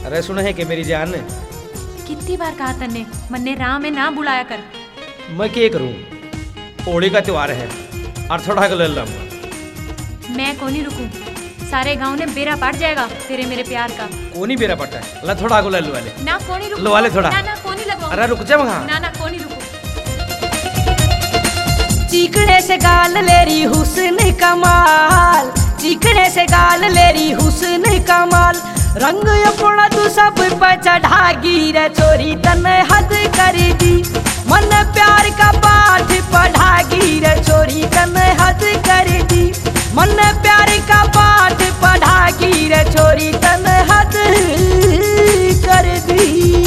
अरे सुन है कि मेरी जान, कितनी बार कहा तन्ने मन्ने राह में ना बुलाया कर। मैं क्या करूं, होली का त्योहार है और थोड़ा ले लूंगा। मैं को नहीं रुकूं, सारे गांव ने बेरा पड़ जाएगा तेरे मेरे प्यार का। कोनी बेरा पड़ता है, ला थोड़ा ले लो वाले ना कोनी रुकूं, लो वाले थोड़ा ना ना कोनी लगवा। अरे रुक जा वहां, ना ना कोनी रुकूं। चिकने से गाल लेरी हुस्न कमाल, चिकने से गाल लेरी हुस्न कमाल, रंग अपना तू सब पे चढ़ागी रे चोरी तन हद कर दी, मन प्यार का पाठ पढ़ागी रे चोरी तन हद कर दी, मन प्यार का पाठ पढ़ागी रे चोरी तन हद कर दी।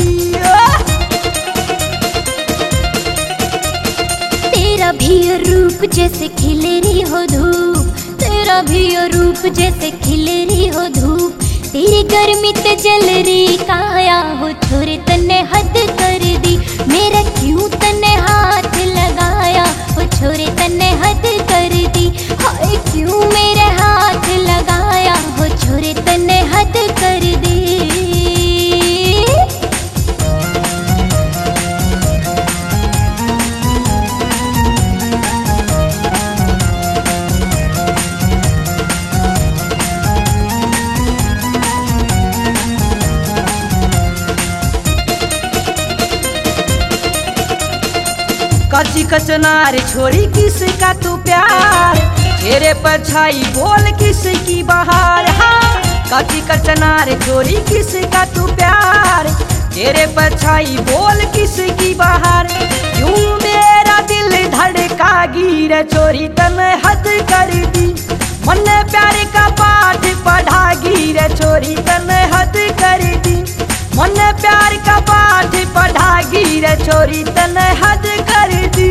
तेरा भी रूप जैसे खिले रही हो धूप, तेरा भी रूप जैसे खिले रही हो धूप, तेरी गर्मी ते जल रही काया हो छोरे तन्ने हद कर दी, मेरा क्यों तन्ने हाथ लगाया हो छोरे तन्ने हद कर दी, हाय क्यों मेरे हाथ लगाया हो छोरे तन्ने हद कर दी। कच्ची कचनार छोड़ी किसका तू प्यार, तेरे पर छाई बोल किसकी बहार, हाँ कच्ची कचनार छोड़ी किसका तू प्यार, तेरे पर छाई बोल किसकी बहार, क्यों मेरा दिल धड़कागी रे चोरी तन हद कर दी, मन प्यार का पाठ पढ़ागी रे चोरी तन हद कर दी, मन प्यार का पाठ पढ़ागी रे चोरी तन हद कर दी।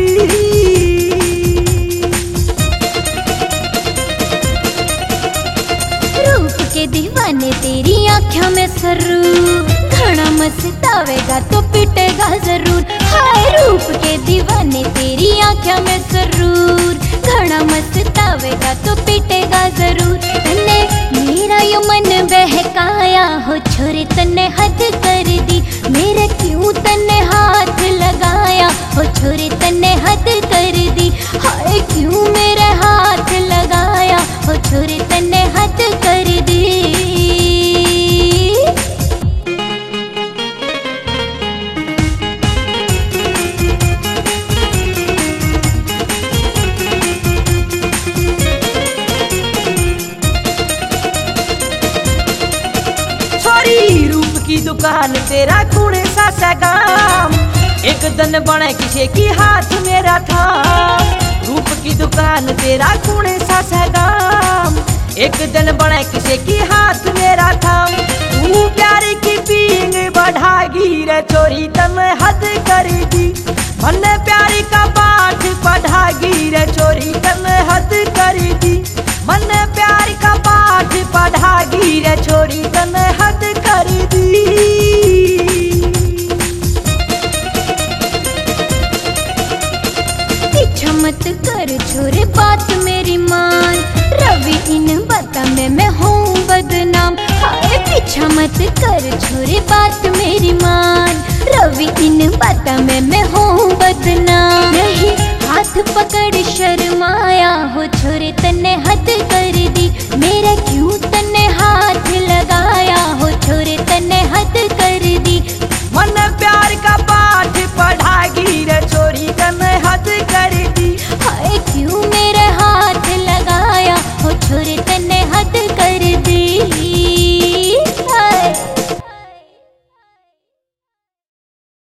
रूप के दीवाने तेरी आँखों में सरूर, घना मस्तावेगा तो पिटेगा जरूर, हाय रूप के दीवाने तेरी आँखों में सरूर, घना मस्तावेगा तो पिटेगा जरूर, तन्ने मेरा यो मन बहकाया हो छोरे तन्ने हद कर दी, मेरे क्यों तन्ने हाथ लगाया हो छोरे तन्ने हद कर दी, हाय क्यों मेरे हाथ लगाया हो छोरे तन्ने हद कर दी। रूप की दुकान तेरा कूड़े सा सगाम, एक दिन बने किसी की हाथ मेरा था, रूप की दुकान तेरा कूड़े सा सगाम, एक दिन बने किसी की हाथ मेरा था, तू प्यार की पींग बढ़ागी रे चोरी तन हद कर दी, मन प्यार का पाठ पढ़ागी रे चोरी तन हद कर दी, मन प्यार का पाठ पढ़ागी रे चोरी तन हद कर दी। पीछा मत कर छोरे बात मेरी मान, रवि इन बातों में मैं हूँ बदनाम, हाय पीछा मत कर छोरे बात मेरी मान, रवि इन बातों में